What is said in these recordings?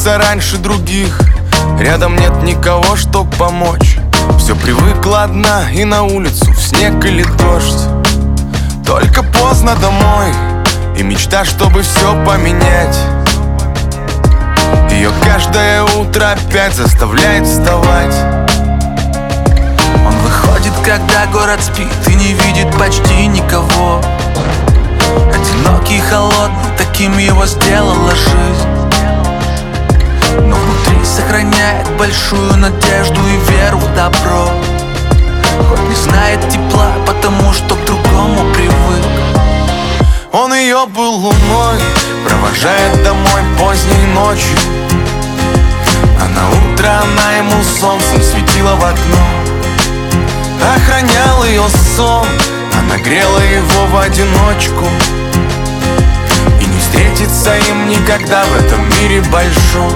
проснулся раньше других. Рядом нет никого, чтоб помочь. Все привыкла одна и на улицу, в снег или дождь. Только поздно домой и мечта, чтобы все поменять. Ее каждое утро опять заставляет вставать. Он выходит, когда город спит и не видит почти никого. Одинокий и холодный, таким его сделала жизнь. Но внутри сохраняет большую надежду и веру в добро. Хоть не знает тепла, потому что к другому привык. Он ее был луной, провожает домой поздней ночью. А на утро она ему солнцем светила в окно. Охранял ее сон, она грела его в одиночку. И не встретиться им никогда в этом мире большом.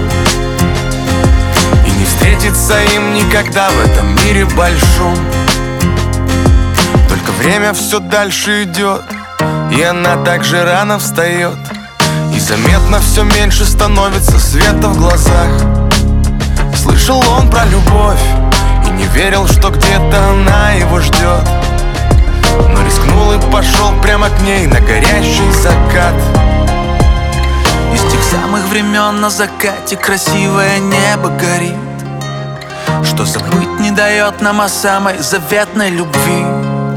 И не встретиться им никогда в этом мире большом. Только время все дальше идет, и она так же рано встает. И заметно все меньше становится света в глазах. Слышал он про любовь и не верил, что где-то она его ждет. Но рискнул и пошел прямо к ней на горящий закат. И с тех самых времен на закате красивое небо горит, что забыть не дает нам о самой заветной любви.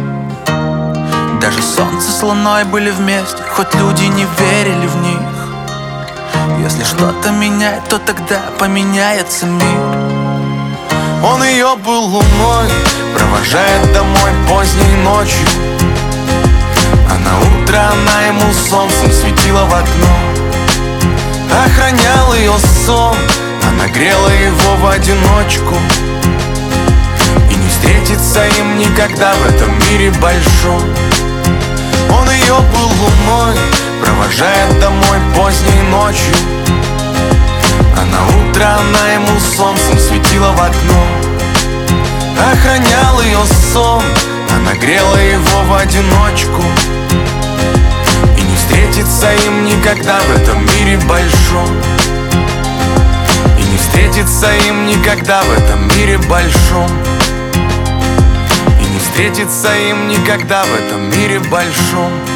Даже солнце с луной были вместе, хоть люди не верили в них. Если что-то менять, то тогда поменяется мир. Он ее был луной, провожает домой поздней ночью. А на утро она ему солнцем светила в окно. Охранял ее сон, она грела его в одиночку. И не встретиться им никогда в этом мире большом. Он ее был луной, провожает домой поздней ночью. А на утро она ему солнцем светила в окно. Охранял ее сон, она грела его в одиночку. И не встретиться им никогда в этом мире большом. И не встретиться им никогда в этом мире большом. И не встретиться им никогда в этом мире большом.